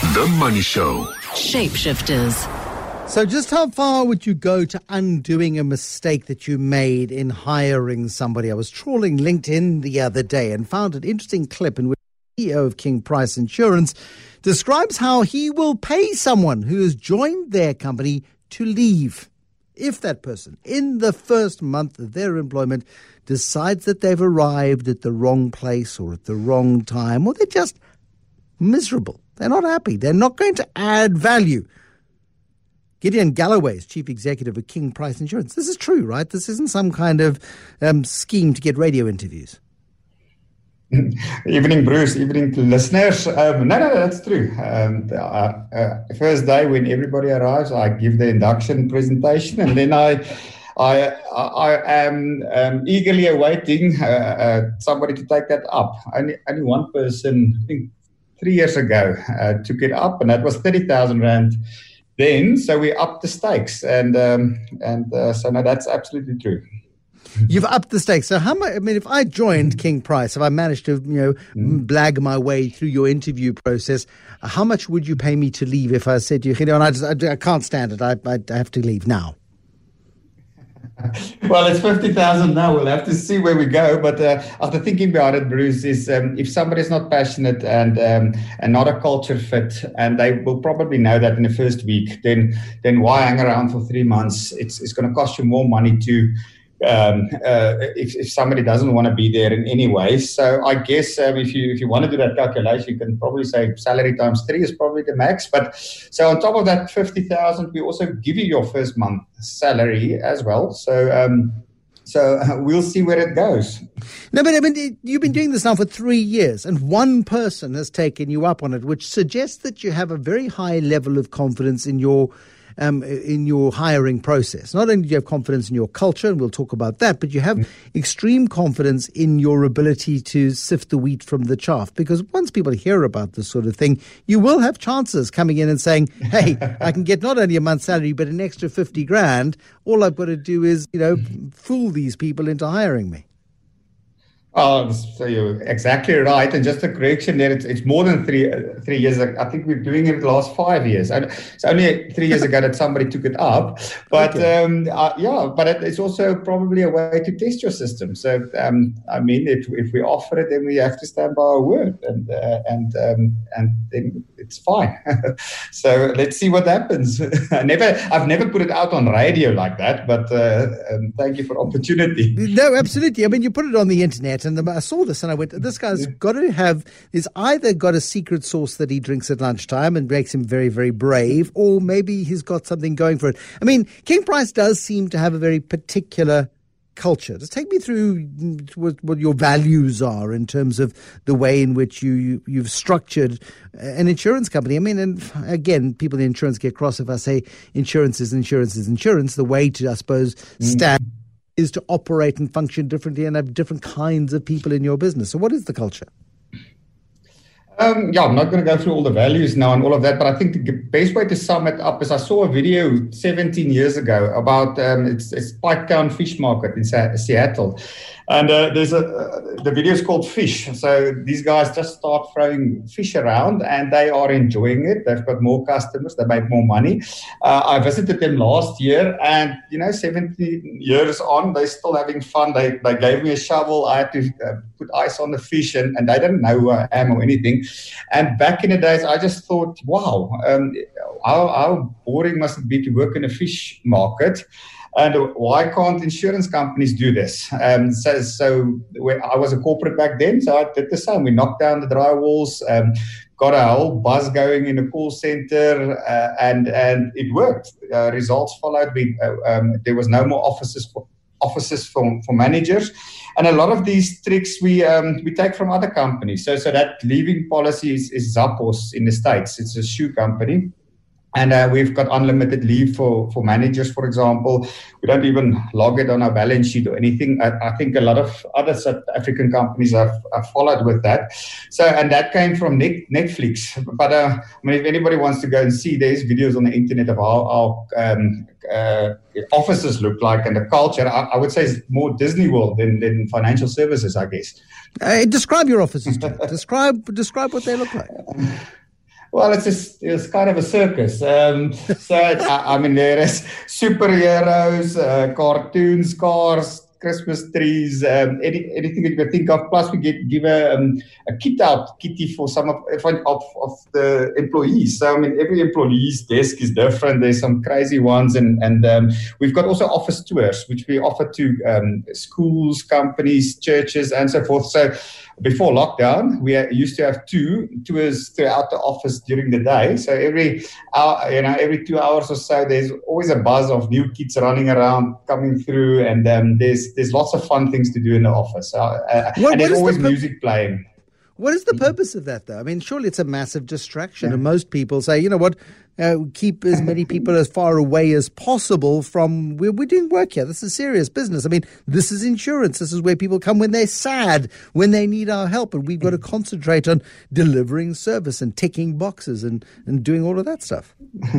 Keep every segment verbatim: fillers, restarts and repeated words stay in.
The Money Show. Shapeshifters. So just how far would you go to undoing a mistake that you made in hiring somebody? I was trawling LinkedIn the other day and found an interesting clip in which the C E O of King Price Insurance describes how he will pay someone who has joined their company to leave if that person, in the first month of their employment, decides that they've arrived at the wrong place or at the wrong time, or they're just miserable. They're not happy. They're not going to add value. Gideon Galloway is chief executive of King Price Insurance. This is true, right? This isn't some kind of um, scheme to get radio interviews. Evening, Bruce. Evening to listeners. Um, no, no, that's true. Um, the uh, uh, first day when everybody arrives, I give the induction presentation, and then I, I, I am um, eagerly awaiting uh, uh, somebody to take that up. Only, only one person, I think, three years ago, uh, took it up, and that was thirty thousand rand. Then, so we upped the stakes, and um, and uh, so no, that's absolutely true. You've upped the stakes. So how much? I mean, if I joined King Price, if I managed to, you know, mm. blag my way through your interview process, how much would you pay me to leave if I said to you, you know, and I, just, I, I can't stand it, I, I, I have to leave now? Well, it's fifty thousand now. We'll have to see where we go. But uh, after thinking about it, Bruce, is um, if somebody's not passionate and um, and not a culture fit, and they will probably know that in the first week, then then why hang around for three months? It's it's going to cost you more money to um, uh, if if somebody doesn't want to be there in any way. So I guess um, if you if you want to do that calculation, you can probably say salary times three is probably the max. But so on top of that fifty thousand, we also give you your first month salary as well. So um, so uh, we'll see where it goes. No, but I mean, you've been doing this now for three years, and one person has taken you up on it, which suggests that you have a very high level of confidence in your Um, in your hiring process. Not only do you have confidence in your culture, and we'll talk about that, but you have mm-hmm. extreme confidence in your ability to sift the wheat from the chaff. Because once people hear about this sort of thing, you will have chances coming in and saying, hey, I can get not only a month's salary, but an extra fifty grand. All I've got to do is, you know, fool these people into hiring me. Oh, so you're exactly right. And just a correction there, it's, it's more than three uh, three years. I think we're doing it the last five years. And it's only three years ago that somebody took it up. But okay. um, uh, yeah, but it's also probably a way to test your system. So, um, I mean, if if we offer it, then we have to stand by our word, and uh, and um, and then it's fine. So let's see what happens. I never, I've never put it out on radio like that, but uh, um, thank you for the opportunity. No, absolutely. I mean, you put it on the internet. And I saw this and I went, this guy's yeah. got to have, he's either got a secret sauce that he drinks at lunchtime and makes him very, very brave, or maybe he's got something going for it. I mean, King Price does seem to have a very particular culture. Just take me through what, what your values are in terms of the way in which you, you, you've structured an insurance company. I mean, and again, people in insurance get cross if I say insurance is insurance is insurance. The way to, I suppose, stand mm. is to operate and function differently and have different kinds of people in your business. So what is the culture? Um, yeah, I'm not going to go through all the values now and all of that, but I think the best way to sum it up is I saw a video seventeen years ago about um, it's, it's Piketown Fish Market in Seattle. And uh, there's a uh, the video is called Fish. So these guys just start throwing fish around, and they are enjoying it. They've got more customers. They make more money. Uh, I visited them last year, and you know, seventeen years on, they're still having fun. They they gave me a shovel. I had to uh, put ice on the fish, and, and they didn't know who I am or anything. And back in the days, I just thought, wow, um, how, how boring must it be to work in a fish market? And why can't insurance companies do this? Um, so, so I was a corporate back then, so I did the same. We knocked down the drywalls, um, got a whole buzz going in the call center, uh, and and it worked. Uh, results followed. We, uh, um, there was no more offices for offices for, for managers, and a lot of these tricks we um, we take from other companies. So so that leaving policy is, is Zappos in the States. It's a shoe company. And uh, we've got unlimited leave for, for managers, for example. We don't even log it on our balance sheet or anything. I, I think a lot of other South African companies have, have followed with that. So, and that came from Netflix. But uh, I mean, if anybody wants to go and see, there's videos on the internet of how our um, uh, offices look like and the culture. I, I would say it's more Disney World than, than financial services, I guess. Uh, describe your offices. describe describe what they look like. Well, it's a, it's kind of a circus. Um, so I, I mean, there is superheroes, uh, cartoons, cars, Christmas trees, um, any, anything that you can think of. Plus, we get give a, um, a kit out kitty for some of, of of the employees. So I mean, every employee's desk is different. There's some crazy ones, and and um, we've got also office tours, which we offer to um, schools, companies, churches, and so forth. So before lockdown, we used to have two tours throughout the office during the day. So every hour, you know, every two hours or so, there's always a buzz of new kids running around, coming through, and um, there's there's lots of fun things to do in the office. Uh, what, and there's always the pur- music playing. What is the purpose of that, though? I mean, surely it's a massive distraction, yeah. And most people say, you know what, uh, keep as many people as far away as possible from, we're, we're doing work here. This is serious business. I mean, this is insurance. This is where people come when they're sad, when they need our help, and we've got to concentrate on delivering service and ticking boxes and, and doing all of that stuff.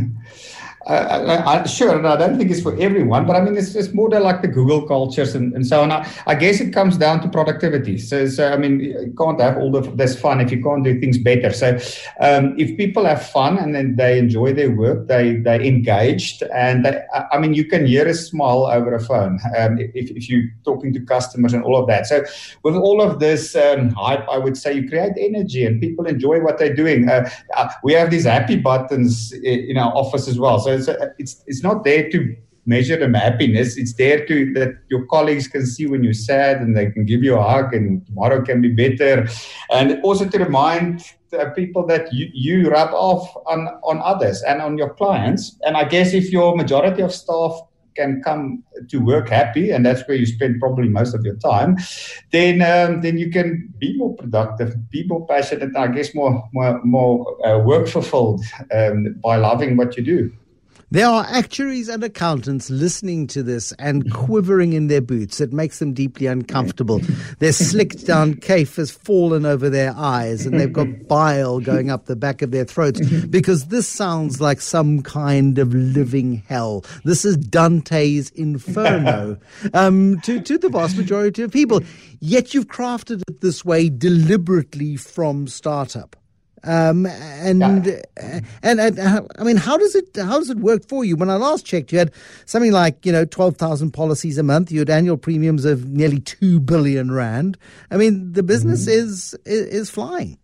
Uh, I, I, sure, no, I don't think it's for everyone, but I mean, it's just more like the Google cultures and, and so on. I, I guess it comes down to productivity. So, so, I mean, you can't have all the this fun if you can't do things better. So, um, if people have fun and then they enjoy their work, they they engaged, and they, I mean, you can hear a smile over a phone um, if if you're talking to customers and all of that. So, with all of this um, hype, I would say you create energy and people enjoy what they're doing. Uh, uh, we have these happy buttons in our office as well. So. It's, it's it's not there to measure the happiness. It's there to that your colleagues can see when you're sad and they can give you a hug and tomorrow can be better. And also to remind uh, people that you, you rub off on, on others and on your clients. And I guess if your majority of staff can come to work happy, and that's where you spend probably most of your time, then um, then you can be more productive, be more passionate, and I guess more more more uh, work fulfilled um, by loving what you do. There are actuaries and accountants listening to this and quivering in their boots. It makes them deeply uncomfortable. Their slicked down cape has fallen over their eyes and they've got bile going up the back of their throats because this sounds like some kind of living hell. This is Dante's Inferno um, to, to the vast majority of people. Yet you've crafted it this way deliberately from startup. Um, and, yeah. and, and, and, I mean, how does it, how does it work for you? When I last checked, you had something like, you know, twelve thousand policies a month. You had annual premiums of nearly two billion rand. I mean, the business mm-hmm. is, is, is flying.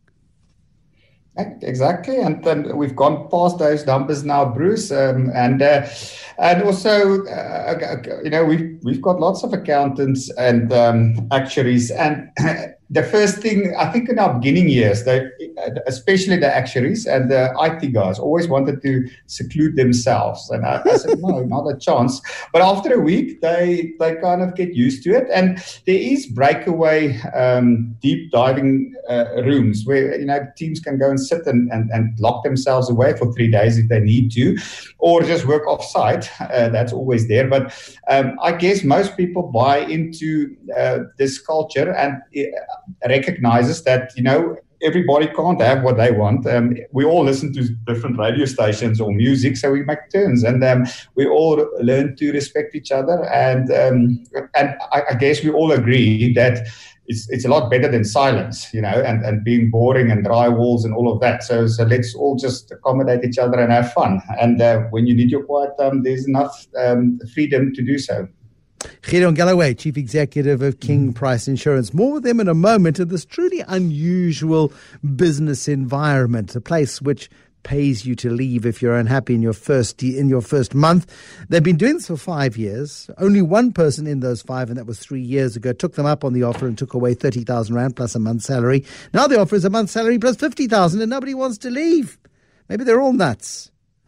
Exactly, and then we've gone past those numbers now, Bruce, um, and uh, and also uh, you know we've we've got lots of accountants and um, actuaries, and the first thing I think in our beginning years, they, especially the actuaries and the I T guys, always wanted to seclude themselves, and I, I said no, not a chance. But after a week, they they kind of get used to it, and there is breakaway um, deep diving uh, rooms where you know teams can go and sit and, and, and lock themselves away for three days if they need to, or just work off site. Uh, that's always there. But um, I guess most people buy into uh, this culture and it recognizes that, you know, everybody can't have what they want. Um, we all listen to different radio stations or music, so we make turns, and um, we all learn to respect each other. And um, and I, I guess we all agree that It's it's a lot better than silence, you know, and, and being boring and dry walls and all of that. So so let's all just accommodate each other and have fun. And uh, when you need your quiet time, there's enough um, freedom to do so. Gideon Galloway, Chief Executive of King Price Insurance. More with them in a moment in this truly unusual business environment, a place which pays you to leave if you're unhappy in your first in your first month. They've been doing this for five years. Only one person in those five, and that was three years ago, took them up on the offer and took away thirty thousand rand plus a month's salary. Now the offer is a month's salary plus fifty thousand, and nobody wants to leave. Maybe they're all nuts.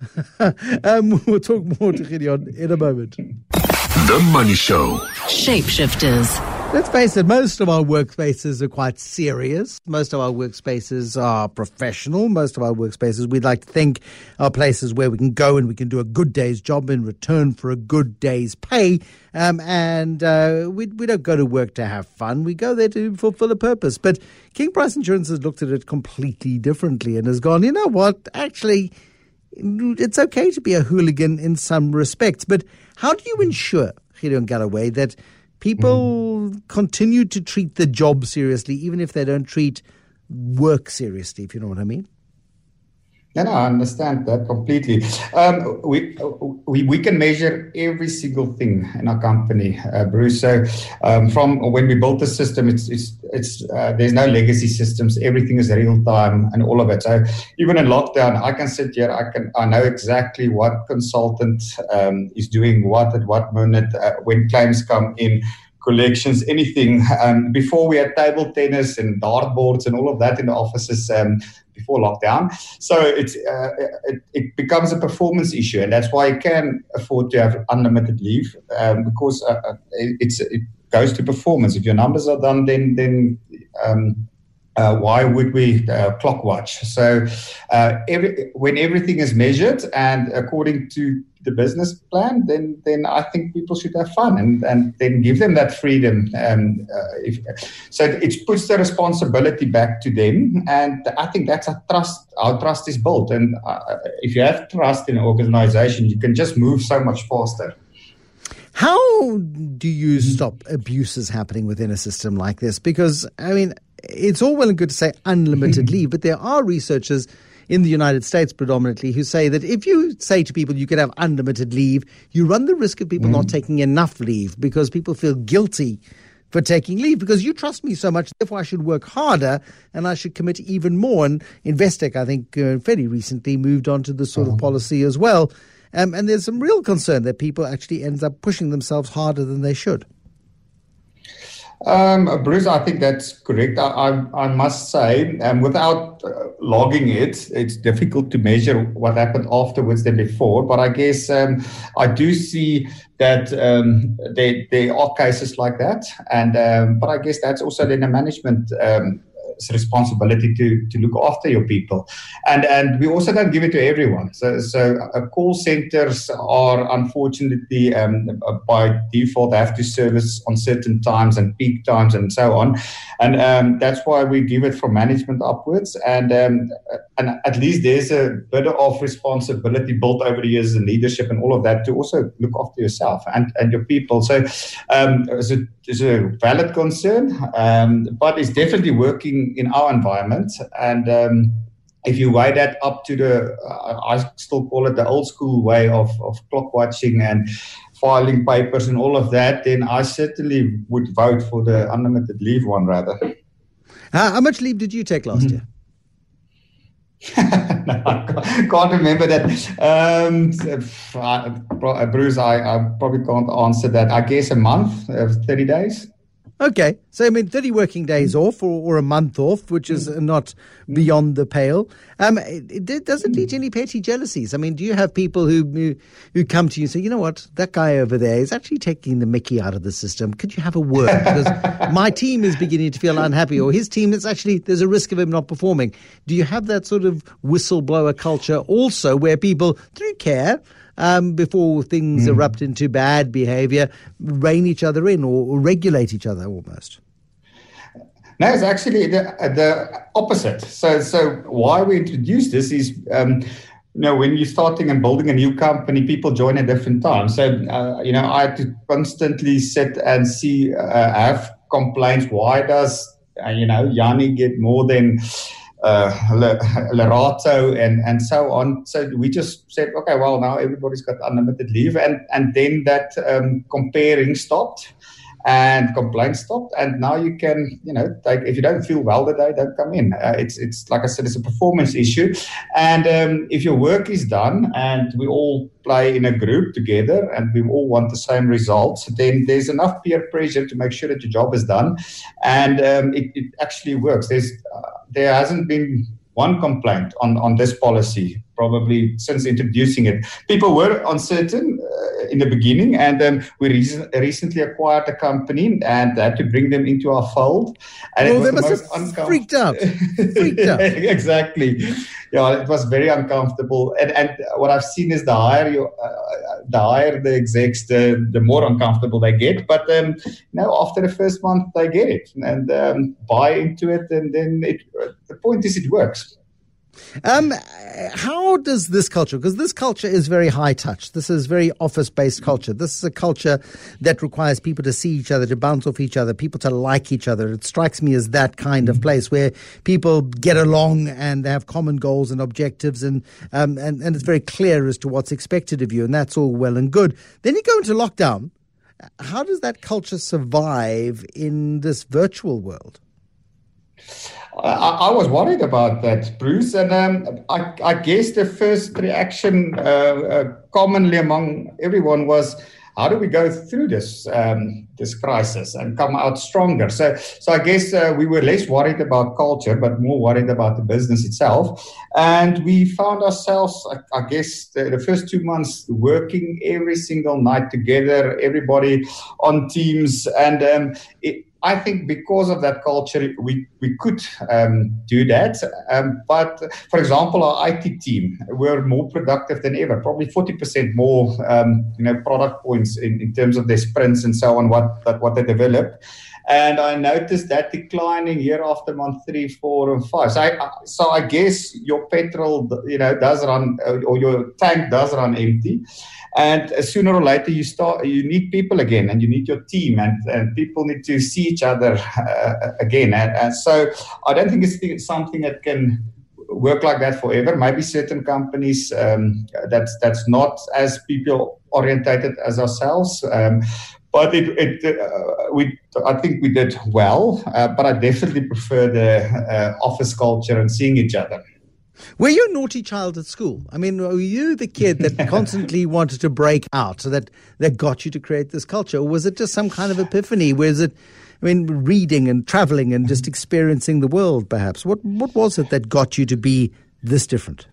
um, we'll talk more to Gideon in a moment. The Money Show. Shapeshifters. Let's face it, most of our workspaces are quite serious. Most of our workspaces are professional. Most of our workspaces, we'd like to think, are places where we can go and we can do a good day's job in return for a good day's pay. Um, and uh, we, we don't go to work to have fun. We go there to fulfill a purpose. But King Price Insurance has looked at it completely differently and has gone, you know what, actually, it's okay to be a hooligan in some respects. But how do you ensure, Gideon Galloway, that people mm. continue to treat the job seriously, even if they don't treat work seriously, if you know what I mean? No, no, I understand that completely. Um, we, we we can measure every single thing in our company, uh, Bruce. So um, from when we built the system, it's it's it's uh, there's no legacy systems. Everything is real time and all of it. So even in lockdown, I can sit here. I can I know exactly what consultant um, is doing what at what minute uh, when claims come in. Collections, anything. Um, before we had table tennis and dartboards and all of that in the offices um, before lockdown. So it's, uh, it, it becomes a performance issue, and that's why you can afford to have unlimited leave um, because uh, it's it goes to performance. If your numbers are done, then then um, uh, why would we uh, clock watch? So uh, every when everything is measured and according to the business plan, then then I think people should have fun and, and then give them that freedom. Um, uh, if, so it puts the responsibility back to them, and I think that's a trust. Our trust is built, and uh, if you have trust in an organization, you can just move so much faster. How do you stop abuses happening within a system like this? Because, I mean, it's all well and good to say unlimited leave, but there are researchers in the United States predominantly who say that if you say to people you can have unlimited leave, you run the risk of people mm. not taking enough leave because people feel guilty for taking leave because you trust me so much, therefore I should work harder and I should commit even more. And Investec, I think, uh, fairly recently moved on to this sort oh. of policy as well. Um, and there's some real concern that people actually end up pushing themselves harder than they should. Um, Bruce, I think that's correct. I, I, I must say, um, without uh, logging it, it's difficult to measure what happened afterwards than before. But I guess um, I do see that um, there, there are cases like that. And um, but I guess that's also then a management um, responsibility to to look after your people, and and we also don't give it to everyone. So so uh, call centers are unfortunately um, by default have to service on certain times and peak times and so on, and um, that's why we give it from management upwards. And um, and at least there's a bit of responsibility built over the years in leadership and all of that to also look after yourself and and your people. So um, it's a, it's a valid concern, um, but it's definitely working in our environment. And um, if you weigh that up to the, uh, I still call it the old school way of, of clock watching and filing papers and all of that, then I certainly would vote for the unlimited leave one rather. How, how much leave did you take last year? No, I can't remember that. Um, uh, Bruce, I, I probably can't answer that. I guess a month, uh, thirty days. Okay. So, I mean, thirty working days off or, or a month off, which is not beyond the pale. Um, it, it doesn't lead to any petty jealousies. I mean, do you have people who, who who come to you and say, you know what, that guy over there is actually taking the mickey out of the system. Could you have a word? Because my team is beginning to feel unhappy, or his team is actually, there's a risk of him not performing. Do you have that sort of whistleblower culture also where people, through care, Um, before things mm. erupt into bad behavior, rein each other in or, or regulate each other almost? No, it's actually the, the opposite. So, so why we introduced this is, um, you know, when you're starting and building a new company, people join at different times. So, uh, you know, I had to constantly sit and see, uh, have complaints. Why does, uh, you know, Yanni get more than Uh, Lerato and, and so on. So we just said, okay, well, now everybody's got unlimited leave. And, and then that um, comparing stopped and complaints stopped. And now you can, you know, take, if you don't feel well today, don't come in. Uh, it's, it's like I said, it's a performance issue. And um, if your work is done and we all play in a group together and we all want the same results, then there's enough peer pressure to make sure that your job is done. And um, it, it actually works. There's uh, there hasn't been one complaint on, on this policy, probably since introducing it. People were uncertain uh, in the beginning, and um, we re- recently acquired a company and had to bring them into our fold. And well, it was they the must most have uncom- freaked out. Freaked out. Exactly. Yeah, it was very uncomfortable. And and what I've seen is the higher you, uh, the higher the execs, the, the more uncomfortable they get. But um, you know, after the first month, they get it and um, buy into it, and then it. The point is, it works. Um, how does this culture, because this culture is very high touch. This is very office-based culture. This is a culture that requires people to see each other, to bounce off each other, people to like each other. It strikes me as that kind of place where people get along and they have common goals and objectives, and, um, and, and it's very clear as to what's expected of you, and that's all well and good. Then you go into lockdown. How does that culture survive in this virtual world? I, I was worried about that, Bruce, and um, I, I guess the first reaction uh, uh, commonly among everyone was, how do we go through this um, this crisis and come out stronger? So, so I guess uh, we were less worried about culture, but more worried about the business itself. And we found ourselves, I, I guess, the, the first two months working every single night together, everybody on Teams, and um, it, I think because of that culture, we, we could um, do that. Um, but, for example, our I T team were more productive than ever, probably forty percent more um, you know, product points in, in terms of their sprints and so on, what, that, what they developed. And I noticed that declining year after month three, four, and five. So I, so I guess your petrol, you know, does run, or your tank does run empty. And sooner or later, you start. You need people again, and you need your team, and, and people need to see each other uh, again. And, and so, I don't think it's something that can work like that forever. Maybe certain companies um, that's that's not as people orientated as ourselves. Um, But it, it uh, we, I think we did well. Uh, but I definitely prefer the uh, office culture and seeing each other. Were you a naughty child at school? I mean, were you the kid that constantly wanted to break out, so that, that got you to create this culture? Or was it just some kind of epiphany? Was it, I mean, reading and traveling and just experiencing the world, perhaps? What what was it that got you to be this different?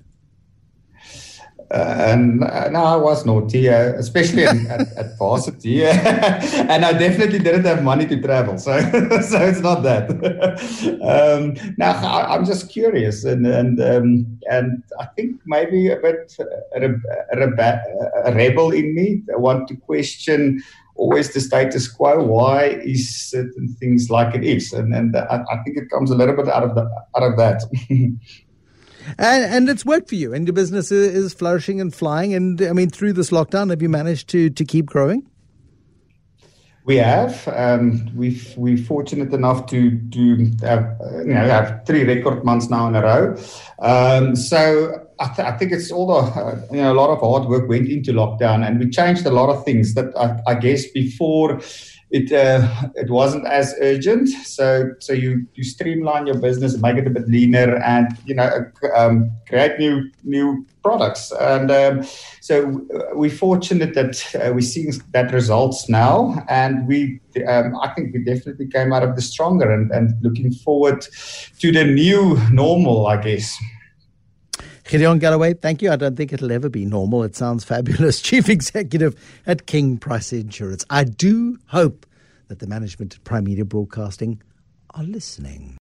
Uh, and uh, no, I was naughty, uh, especially in, at, at varsity. And I definitely didn't have money to travel, so so it's not that. um, now I, I'm just curious, and and um, and I think maybe a bit a, a, a rebel in me. I want to question always the status quo. Why is certain things like it is? And and I, I think it comes a little bit out of the out of that. And, and it's worked for you, and your business is flourishing and flying. And I mean, through this lockdown, have you managed to to keep growing? We have. Um, we've we're fortunate enough to to have, you know, have three record months now in a row. Um, so I, th- I think it's all the uh, you know a lot of hard work went into lockdown, and we changed a lot of things that I, I guess before. It uh, it wasn't as urgent, so so you, you streamline your business, make it a bit leaner, and you know um, create new new products. And um, so we're fortunate that uh, we're seeing that results now, and we um, I think we definitely came out of this stronger, and, and looking forward to the new normal, I guess. Gideon Galloway, thank you. I don't think it'll ever be normal. It sounds fabulous. Chief Executive at King Price Insurance. I do hope that the management at Prime Media Broadcasting are listening.